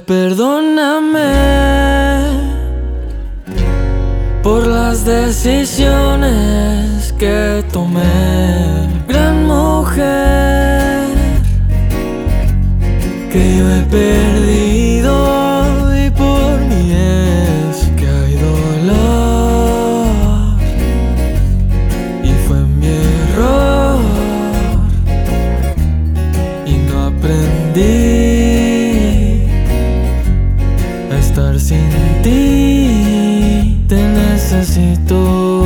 perdóname por las decisiones que tomé. Gran mujer que yo he perdido, y por mí es que hay dolor, y fue mi error y no aprendí a estar sin ti. Te necesito.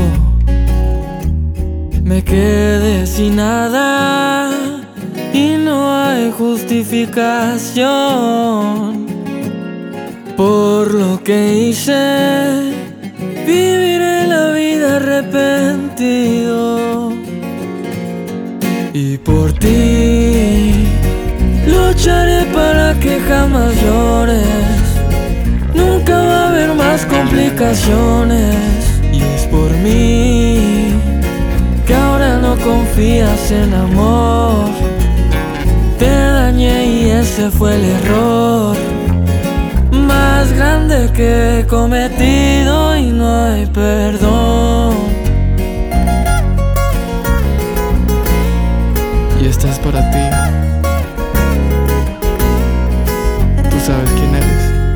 Me quedé sin nada y no hay justificación por lo que hice. Viviré la vida arrepentido, y por ti lucharé para que jamás llores. Nunca va a haber más complicaciones, y es por mí que ahora no confías en amor. Te dañé y ese fue el error más grande que he cometido, y no hay perdón. Y esta es para ti. Tú sabes quién eres.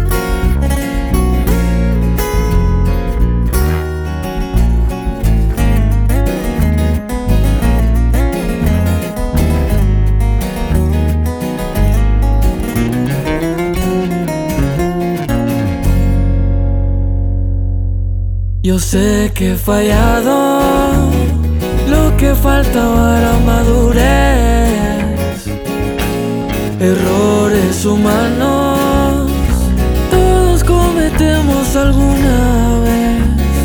Yo sé que he fallado, lo que faltaba era madurez. Errores humanos, todos cometemos alguna vez.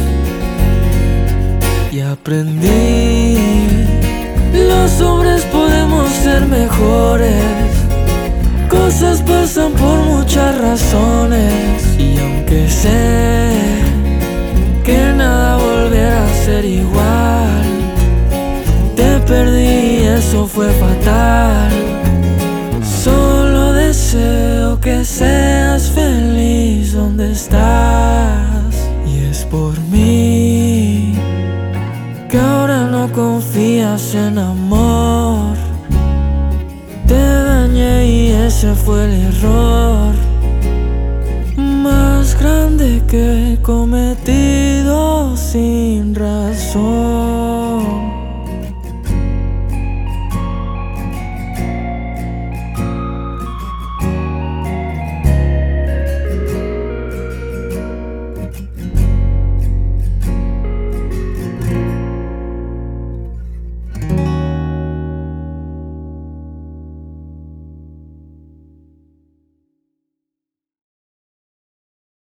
Y aprendí, los hombres podemos ser mejores. Cosas pasan por muchas razones, y aunque sé que nada volverá a ser igual, te perdí, eso fue fatal. Solo deseo que seas feliz donde estás, y es por mí que ahora no confías en amor. Te dañé y ese fue el error más grande que he cometido sin razón.